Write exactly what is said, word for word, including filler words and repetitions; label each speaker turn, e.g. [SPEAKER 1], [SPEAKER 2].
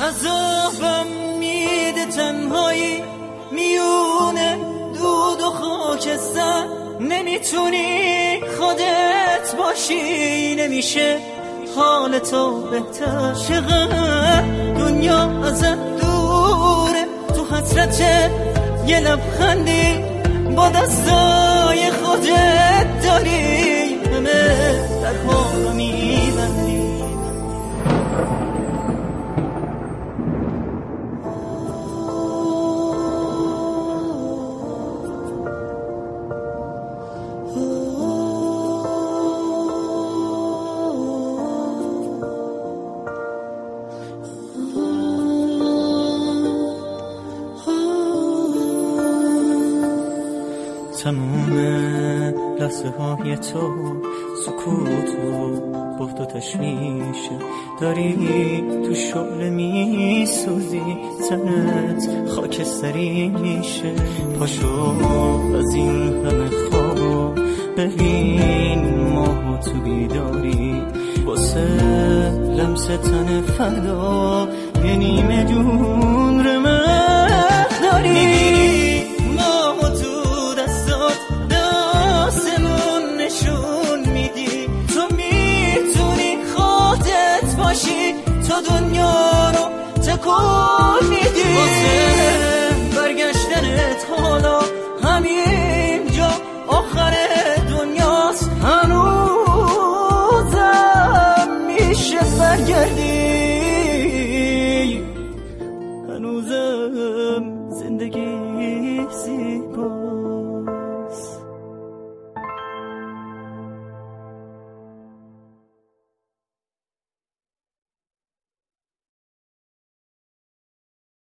[SPEAKER 1] عذابم میده تنهایی میونه دود و خاکستر، نمیتونی خودت باشی، نمیشه حال تو بهتر. چقدر دنیا ازت دوره، تو حسرت یه لبخندی با دستای خودت داری، همه درها رو میبندی. تموم لحظه های تو سکوت و بغض و تشویشه، داری تو شعله می سوزی، تنت خاکستری میشه. پاشو از این همه خواب ببین ماه تو بیداری، واسه لمس تن فدا یه نیمه جون رمه داری. تو دنیا رو تکون میدی، واسه برگشتنت حالا همین جا آخر دنیاست، هنوزم میشه برگردی.